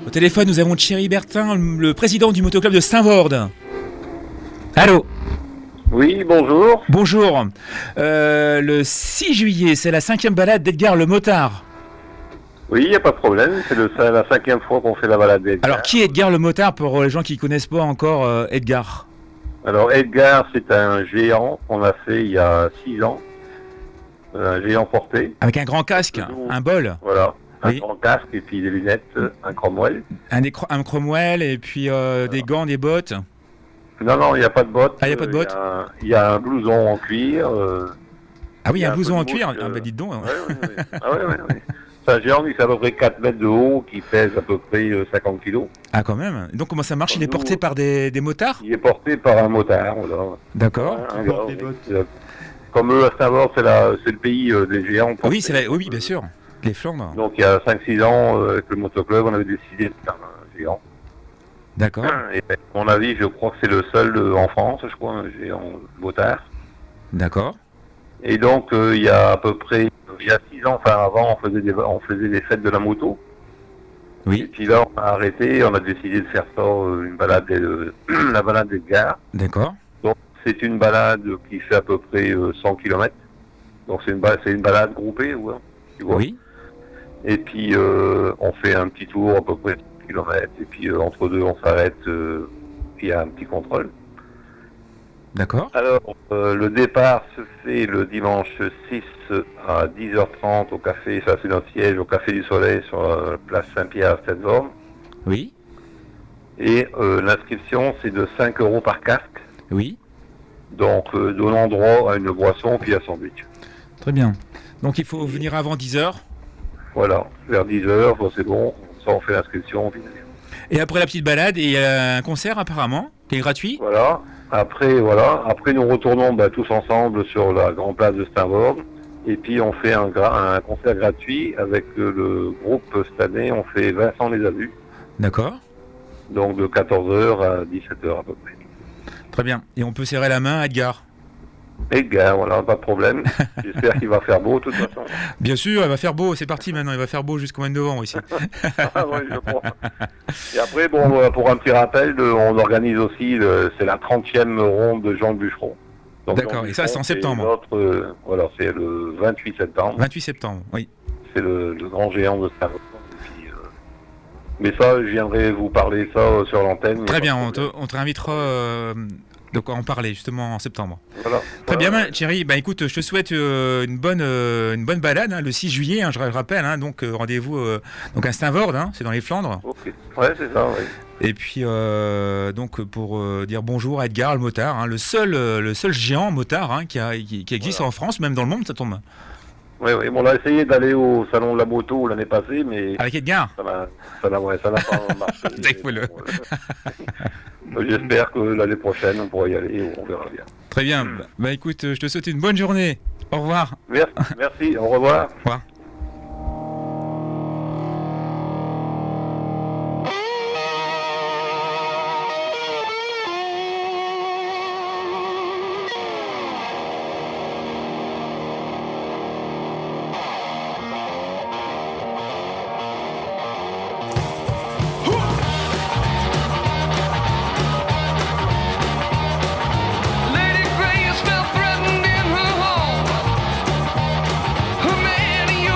Au téléphone, nous avons Thierry Bertin, le président du motoclub de Saint-Vorde. Allô? Oui, bonjour. Bonjour. Euh, le six juillet, c'est la cinquième balade d'Edgar le motard. Oui, il n'y a pas de problème. C'est le- c'est la cinquième fois qu'on fait la balade d'Edgar. Alors, qui est Edgar le motard pour les gens qui ne connaissent pas encore euh, Edgar? Alors, Edgar, c'est un géant qu'on a fait il y a six ans. Un géant porté. Avec un grand casque, un bol, Voilà. Un Oui. grand casque et puis des lunettes, euh, un Cromwell. un, écro- un Cromwell et puis euh, des gants, des bottes. Non, non, il n'y a pas de bottes. Ah, il y a pas de Euh, bottes Il y a un- il y, a un blouson en cuir. euh, Ah oui, Il y a un un blouson peu en de cuir. mouche, Ah euh, bah dites donc. Ouais, ouais, ouais. Ah, ouais, ouais, ouais. C'est un géant qui fait à peu près quatre mètres de haut, qui pèse à peu près euh, cinquante kilos. Ah quand même. Donc comment ça marche? Il est Nous- porté par des, des motards? Il est porté par un motard. Voilà. D'accord. Un gars, oui. Euh, Comme eux, à Saint-Vord, c'est la- c'est le pays euh, des géants. Oui, c'est la... oui, oui, bien sûr. Les Flandres. Donc il y a cinq six ans, euh, avec le motoclub, on avait décidé de faire un géant. D'accord. Et à mon avis, je crois que c'est le seul euh, en France, je crois, un géant motard. D'accord. Et donc euh, il y a à peu près, il y a six ans, enfin avant, on faisait des, on faisait des fêtes de la moto. Et Oui, puis là, on a arrêté, on a décidé de faire ça, euh, une balade, de, la balade d'Edgar. d'accord. Donc c'est une balade qui fait à peu près euh, cent kilomètres. Donc c'est une, ba- c'est une balade groupée, ouais, tu vois. Oui, Et puis euh, on fait un petit tour à peu près de kilomètres. Et puis euh, entre deux, on s'arrête. euh, Il y a un petit contrôle. d'accord. Alors euh, le départ se fait le dimanche six à dix heures trente au café. Ça c'est notre siège au Café du Soleil sur la place Saint-Pierre à Saint-Vord. Oui, Et euh, l'inscription c'est de cinq euros par casque. oui. Donc euh, donnant droit à une boisson puis à sandwich. Très bien. Donc il faut venir avant dix heures. Voilà, vers dix heures, bon, c'est bon. Ça on fait l'inscription. Puis... Et après la petite balade, il y a un concert apparemment, qui est gratuit. Voilà. Après, voilà. Après, nous retournons bah, tous ensemble sur la grande place de Saint-Vord. Et puis, on fait un, gra- un concert gratuit avec euh, le groupe cette année. On fait Vincent les a vus. D'accord. Donc, de quatorze heures à dix-sept heures à peu près. Très bien. Et on peut serrer la main à Edgar. Edgar, voilà, pas de problème. J'espère qu'il va faire beau, de toute façon. Bien sûr, il va faire beau, c'est parti maintenant, il va faire beau jusqu'au mois de novembre ici. Ah ouais, je crois. Et après, bon, euh, pour un petit rappel, euh, on organise aussi, le- c'est la trentième ronde de Jean Bûcheron. Donc, D'accord, Jean et ça, c'est en Bûcheron, septembre. notre, euh, voilà, c'est le vingt-huit septembre. vingt-huit septembre, oui. C'est le, le grand géant de Saint-Vord. Et puis, euh, Mais ça, je viendrai vous parler ça euh, sur l'antenne. Très y a bien, pas de on te, problème. on te réinvitera euh, de quoi en parler justement en septembre. Voilà. Très Voilà. bien, Thierry. Bah écoute, je te souhaite euh, une bonne euh, une bonne balade hein, le six juillet. Hein, je le rappelle. Hein, donc euh, rendez-vous euh, donc à Saint-Vord, hein, c'est dans les Flandres. Ok. Ouais, c'est ça, ouais. Et puis euh, donc pour euh, dire bonjour à Edgar le motard, hein, le seul euh, le seul géant motard hein, qui, a, qui, qui existe Voilà. en France, même dans le monde, ça tombe. Ouais, ouais. Bon, on a essayé d'aller au salon de la moto l'année passée, mais Avec Edgar. ça n'a ça n'a- ouais, ça n'a pas marché. Découle-le. Bon, euh, J'espère que l'année prochaine, on pourra y aller, on verra bien. Très bien. Bah, bah, écoute, euh, je te souhaite une bonne journée. Au revoir. Merci, merci, au revoir. Au revoir. Lady Grace felt threatened in her home. Her man, he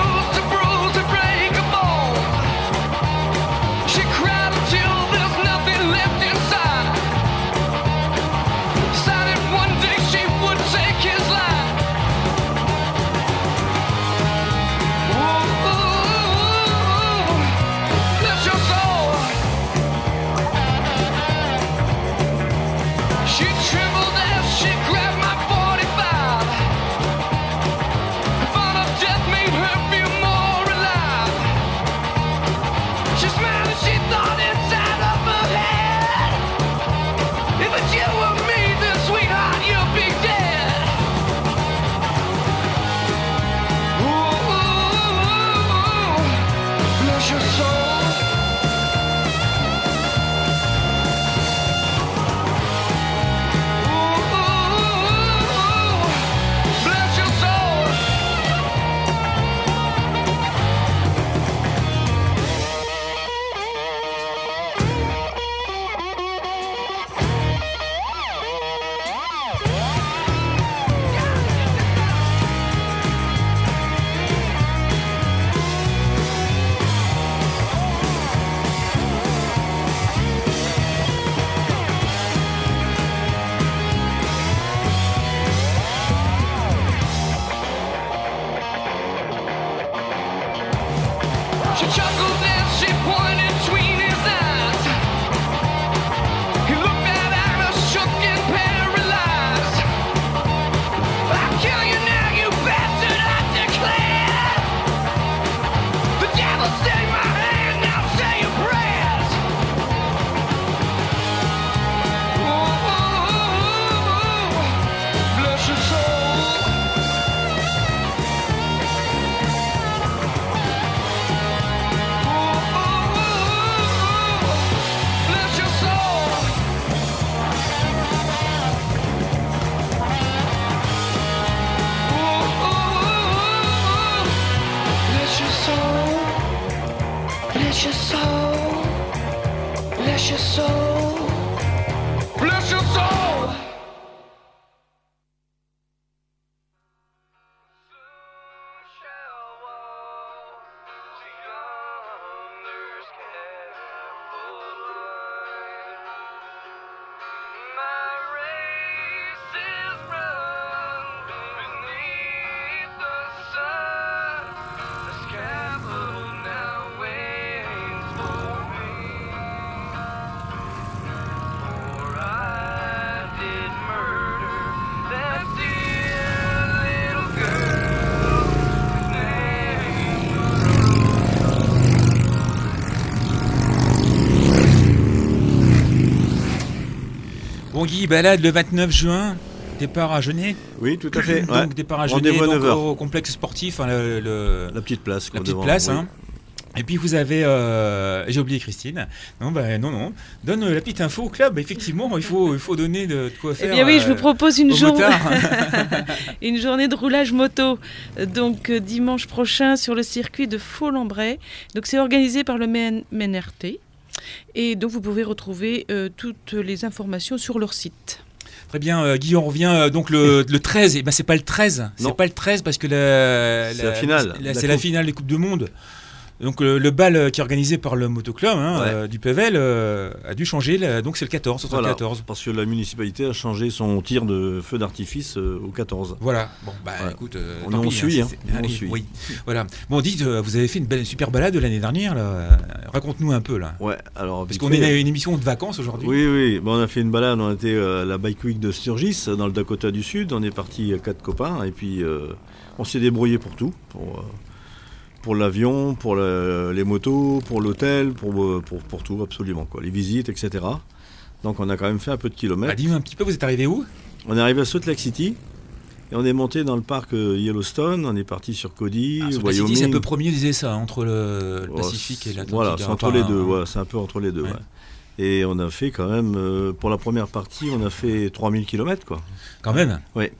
Bon Guy, balade le vingt-neuf juin, départ à Genève. Oui, tout à fait. Donc ouais. départ à Rendez-vous Genève, à donc, neuf heures. au complexe sportif, hein, le, le- La petite place. la quoi, petite devant, place. oui. Hein. Et puis vous avez, euh, j'ai oublié Christine. Non, bah, non, non. Donne la petite info au club. Effectivement, il faut, il faut donner de, de quoi Eh faire. bien oui, je euh, vous propose une, aux jour- motards. une journée de roulage moto, euh, donc euh, dimanche prochain sur le circuit de Faux-Lambray. Donc c'est organisé par le M N R T. Et donc vous pouvez retrouver euh, toutes les informations sur leur site. Très bien, euh, Guy, on revient euh, donc le, le treize. Et ben c'est pas le treize. C'est Non. pas le treize parce que la, C'est la finale, la- la c'est la coupe. finale des Coupes du Monde. Donc le, le bal euh, qui est organisé par le motoclub hein, Ouais. euh, du Pével euh, a dû changer. là, donc c'est le quatorze. Ce sera Voilà, le quatorze. parce que la municipalité a changé son tir de feu d'artifice euh, au quatorze. Voilà. Bon, bah Ouais. écoute, euh, On- tant on pis, suit, hein, hein. c'est- c'est- On allez, suit. Oui. Voilà. Bon, dites, euh, vous avez fait une belle, super balade l'année dernière. Là. Euh, Raconte-nous un peu là. Ouais, alors. Parce vite qu'on fait, est à une émission de vacances aujourd'hui. Oui, oui. Bon, on a fait une balade. On était euh, à la Bike Week de Sturgis, dans le Dakota du Sud. On est parti à quatre copains et puis euh, on s'est débrouillé pour tout. Pour, euh, pour l'avion, pour le- les motos, pour l'hôtel, pour, euh, pour, pour tout, absolument. Quoi. Les visites, et cetera. Donc on a quand même fait un peu de kilomètres. Bah, dis-nous un petit peu, vous êtes arrivé où? On est arrivé à Salt Lake City et on est monté dans le parc euh, Yellowstone. On est parti sur Cody, Ah, sur la Wyoming. City, c'est un peu premier, disait ça, entre le, le Oh, Pacifique et c'est- l'Atlantique. Voilà, c'est hein, entre enfin, les deux. hein. Ouais, c'est un peu entre les deux. Ouais. ouais. Et on a fait quand même, euh, pour la première partie, on a fait trois mille kilomètres. Quoi. Quand même.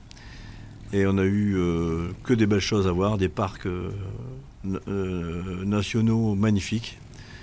Et on a eu euh, que des belles choses à voir, des parcs euh, n- euh, nationaux magnifiques.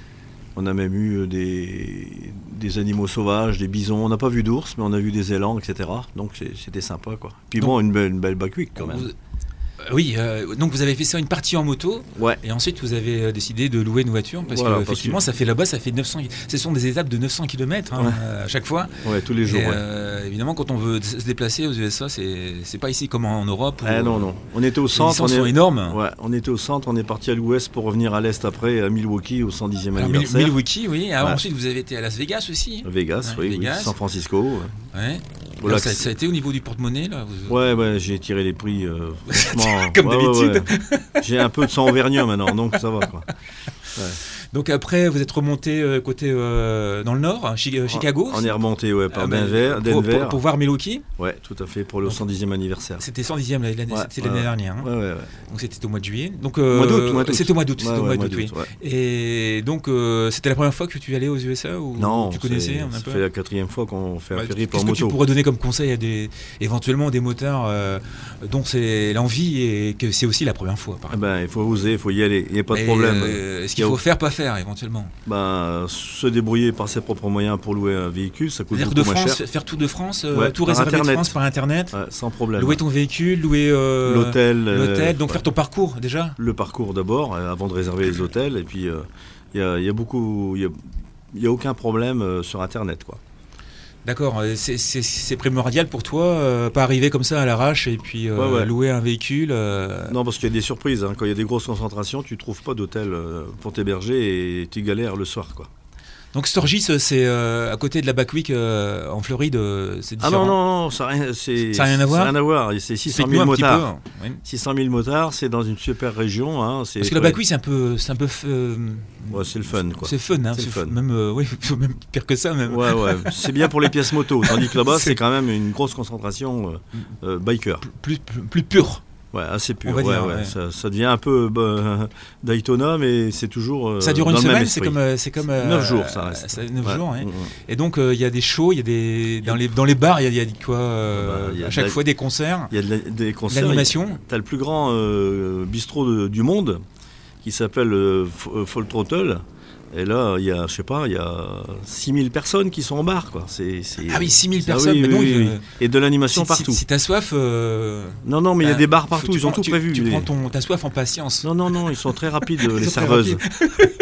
On a même eu euh, des, des animaux sauvages, des bisons. On n'a pas vu d'ours, mais on a vu des élans, et cetera. Donc c'est- c'était sympa. Quoi. Puis Donc- bon, une belle, une belle Bike Week quand même. Vous- euh, oui, euh, donc vous avez fait ça une partie en moto, Ouais. et ensuite vous avez euh, décidé de louer une voiture, parce Voilà, que parce effectivement que- ça fait là-bas, ça fait neuf cents, ce sont des étapes de neuf cents kilomètres hein, Ouais. euh, à chaque fois. Ouais, tous les jours. Et, ouais. euh, évidemment, quand on veut se déplacer aux U S A, c'est c'est pas ici comme en Europe. Où, Ah, non, non. On était au Les centre. distances on est- sont énormes. Ouais, on était au centre, on est parti à l'ouest pour revenir à l'est après, à Milwaukee, au cent dixième Alors, Mil- anniversaire. Milwaukee, oui. Alors, Ouais. ensuite, vous avez été à Las Vegas aussi. Vegas, Ouais, oui, oui, Vegas. San Francisco. ouais. Ouais. Au Alors, lac- ça, ça a été au niveau du porte-monnaie là. vous- Ouais, ouais, j'ai tiré les prix. euh, franchement, Comme ouais, ouais, d'habitude. ouais. J'ai un peu de sang auvergnat maintenant, donc ça va. Quoi. Donc après, vous êtes remonté euh, côté euh, dans le nord, hein, Chi- euh, Chicago. On est remonté ouais, par Ah, ben, Denver. pour, Denver. pour- pour voir Milwaukee. Ouais, tout à fait, pour le cent dixième anniversaire. C'était cent dixième l'année Ouais, c'était ouais, l'année ouais. dernière. hein. Ouais, ouais, ouais. Donc c'était au mois de juillet. Donc Mois d'août, mois d'août. c'était au mois d'août. C'était Ouais, au mois ouais, d'août, oui. ouais. Et donc euh, c'était la première fois que tu allais aux U S A ou Non, tu connaissais c'est- un ça peu. fait la quatrième fois qu'on fait un Ouais, périple Qu'est-ce en que tu moto. pourrais donner comme conseil à des éventuellement des motards euh, dont c'est l'envie et que c'est aussi la première fois. Par Eh ben, il faut oser, il faut y aller, il n'y a pas de Mais, problème. euh, ce Il qu'il y a- faut faire, pas faire éventuellement. Ben, se débrouiller par ses propres moyens pour louer un véhicule, ça coûte Faire beaucoup de moins France, cher. faire tout de France, euh, Ouais, tout par réservé de Internet. France par internet. Ouais, sans problème. Louer ton véhicule, louer euh, L'hôtel. euh, l'hôtel, donc ouais. faire ton parcours déjà. Le parcours d'abord, euh, avant de réserver les hôtels. Et puis, euh, il y, a, il y a beaucoup. Il y a, il y a aucun problème euh, sur Internet, quoi. D'accord, euh, c'est- c'est c'est primordial pour toi, euh, pas arriver comme ça à l'arrache et puis euh, Ouais, ouais. louer un véhicule. euh, Non, parce qu'il y a des surprises. hein. Quand il y a des grosses concentrations, tu trouves pas d'hôtel euh, pour t'héberger et tu galères le soir, quoi. Donc Sturgis, c'est euh, à côté de la Back Week euh, en Floride, euh, c'est Ah différent. non, non, non, ça n'a rien, c'est- Ça a rien à voir Ça n'a rien à voir. C'est six cent Explique-nous mille un petit motards. peu. Oui. six cent mille motards, c'est dans une super région. Hein, c'est Parce que la Back Week, c'est un peu, c'est un peu, euh, ouais, c'est le fun, quoi. c'est fun, hein, C'est c'est le fun. même, euh, oui, même pire que ça même. Ouais, ouais, c'est bien pour les pièces moto. Tandis que là-bas, C'est- c'est quand même une grosse concentration euh, euh, biker. Plus, plus, plus pur. Ouais, assez pur. On va ouais, dire, ouais. ouais. Ça, ça devient un peu bah, Daytona, mais c'est toujours. euh, Ça dure une dans le même semaine, c'est esprit. comme, euh, c'est comme euh, Neuf jours, ça reste. c'est neuf Ouais. jours, ouais. Mm, mm. Et donc euh, il y a des shows, il y a des dans les dans les bars, il y a, il y a quoi euh, Bah, il y a à chaque de la- fois des concerts, Il y a de la- des de concerts. l'animation. Tu as le plus grand euh, bistrot de- du monde qui s'appelle euh, F- euh, Full Throttle. Et là, il y a, je sais pas, il y a six mille personnes qui sont en bar, quoi. C'est, c'est- Ah oui, six mille Ah personnes. oui, mais oui, non, oui, il- oui. Et de l'animation si, partout. Si, si t'as soif, euh, Non, non, mais il y a bah, des bars faut- partout, tu ils ont prends- tout tu- prévu. Tu les- prends ton, ta soif en patience. Non, non, non, ils sont très rapides, Ils les sont très serveuses. rapides.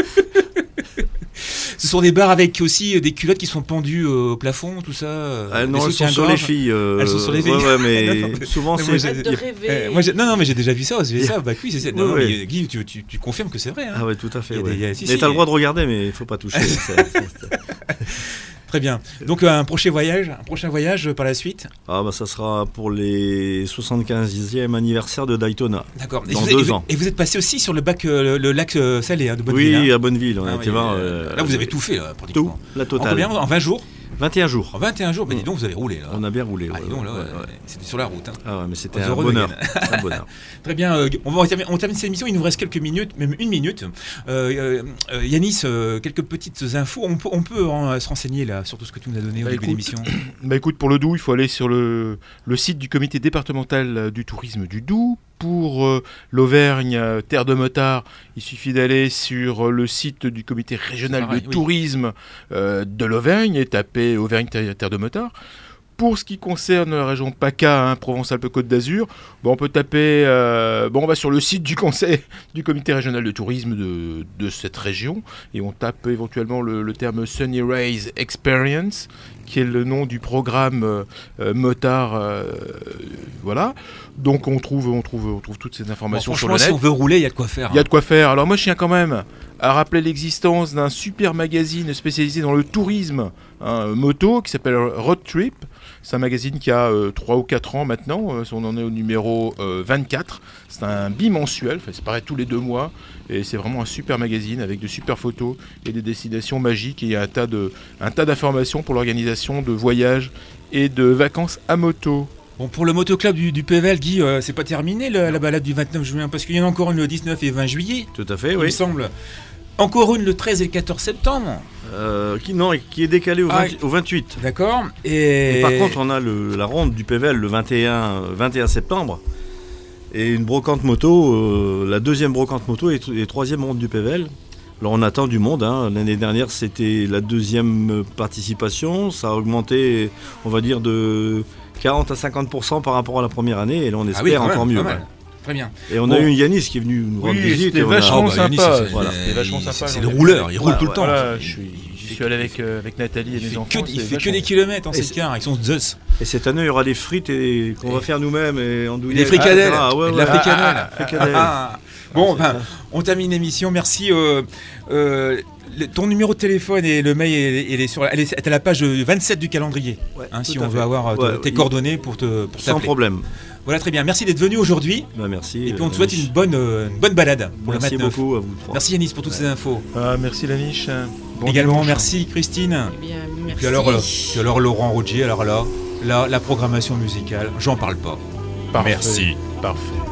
Ce sont des bars avec aussi euh, des culottes qui sont pendues euh, au plafond, tout ça. euh, Ah, des non, elles sont sur les soutiens-gorge. filles. euh, Elles sont sur les ouais, filles. ouais, mais Non, non, mais- souvent, mais moi, c'est. j'ai- Arrête de rêver. Euh, moi, j'ai- non, non, mais j'ai déjà vu ça aux U S A. Bah oui, c'est c'est- non, Oui, non, oui. mais Guy, tu, tu, tu confirmes que c'est vrai. hein. Ah ouais, tout à fait. Il y a ouais. des- il y a- si, mais si, t'as le il y droit a- de regarder, mais il faut pas toucher. ça- ça- Très bien. Donc un prochain voyage, un prochain voyage par la suite. Ah bah ça sera pour les soixante-quinzième anniversaire de Daytona. D'accord. Et Dans vous- deux et vous- ans. Et vous êtes passé aussi sur le, bac, euh, le, le lac euh, Salé hein, de Bonneville. Oui, hein. à Bonneville, on Ah a oui, été voir. euh, euh, là, vous avez tout fait, là, tout, pratiquement. la En totale. combien En vingt jours vingt et un jours. En vingt et un jours, mais dis donc, vous avez roulé là. On a bien roulé. Ah, ouais, dis donc, là, ouais, ouais, ouais. c'était sur la route. Hein. Ah ouais, mais c'était Aux un heureux de bonheur. Vienne. un bonheur. Très bien, euh, on va terminer, on termine cette émission, il nous reste quelques minutes, même une minute. Euh, euh, Yanis, euh, quelques petites infos, on peut, on peut hein, se renseigner là sur tout ce que tu nous as donné Bah, au début de écoute, l'émission. Bah écoute, pour le Doubs, il faut aller sur le, le site du comité départemental du tourisme du Doubs. Pour euh, l'Auvergne, euh, terre de motard, il suffit d'aller sur euh, le site du comité régional Pareil, de oui. tourisme euh, de l'Auvergne et taper Auvergne terre, terre de motard. Pour ce qui concerne la région PACA, hein, Provence-Alpes-Côte d'Azur, bon, on peut taper, euh, bon, on va sur le site du conseil du comité régional de tourisme de, de cette région et on tape éventuellement le, le terme Sunny Rays Experience, qui est le nom du programme euh, euh, motard, euh, voilà. Donc on trouve, on trouve, on trouve toutes ces Bon, informations sur franchement, le net. si on veut rouler, il y a de quoi faire. Il y a hein. de quoi faire. Alors moi je tiens quand même à rappeler l'existence d'un super magazine spécialisé dans le tourisme hein, moto qui s'appelle Road Trip. C'est un magazine qui a euh, trois ou quatre ans maintenant, euh, on en est au numéro euh, vingt-quatre. C'est un bimensuel, enfin, c'est pareil tous les deux mois. Et c'est vraiment un super magazine avec de super photos et des destinations magiques. Et il y a un tas, de, un tas d'informations pour l'organisation de voyages et de vacances à moto. Bon, pour le motoclub du, du P V L, Guy, euh, c'est pas terminé le- la balade du vingt-neuf juin, parce qu'il y en a encore une le dix-neuf et vingt juillet, Tout à fait, il me oui. semble. Encore une le treize et le quatorze septembre, Euh, qui, non, qui est décalé au, Ah, vingt au vingt-huit. d'accord. Et, Et par contre, on a le- la ronde du P V L le vingt et un, vingt et un septembre. Et une brocante moto, euh, la deuxième brocante moto et, et troisième ronde du P V L. Alors on attend du monde. hein. L'année dernière, c'était la deuxième participation. Ça a augmenté, on va dire, de quarante à cinquante pour cent par rapport à la première année. Et là, on Ah espère oui, quand même, encore mieux. pas mal. ouais. Très bien. Et on Bon. a eu Yanis qui est venu nous rendre Oui, visite. c'était et on a- vachement Ah, bah, Yanis, sympa. c'est- Voilà. C'était vachement c'est- sympa, C'est j'en le ai rouleur, il roule Voilà, tout le temps. Voilà, je suis, j'y suis allé avec, euh, avec Nathalie et Il mes fait, enfants. que, il c'était fait que vachement- des kilomètres en Et cette c'est- car avec son Zeus. Et cette année, il y aura des frites et qu'on va faire nous-mêmes et andouiller. Des fricadelles. Ah, ouais, de ouais. la Ah, fricadelle. ah, ah, fricadelle. Ah. Bon, ben, on termine l'émission. Merci. euh, euh, le- ton numéro de téléphone et le mail, elle, elle est sur, elle est, est à la page vingt-sept du calendrier. Ouais, hein, tout si à on fait. veut avoir euh, Ouais, tes il- coordonnées pour te pour Sans t'appeler. problème. Voilà, très bien. Merci d'être venu aujourd'hui. Bah, merci. Et puis on te euh, souhaite Yanis. une bonne, euh, une bonne balade pour Merci le vingt-neuf. beaucoup à vous trois. Merci Yanis pour toutes ces infos. Ah, merci Laniche. Bon Également, dimanche. merci Christine. Eh bien, Et merci. puis alors, euh, puis alors Laurent Rogier, alors là, là, la programmation musicale, j'en parle pas. Parfait. Merci. Parfait.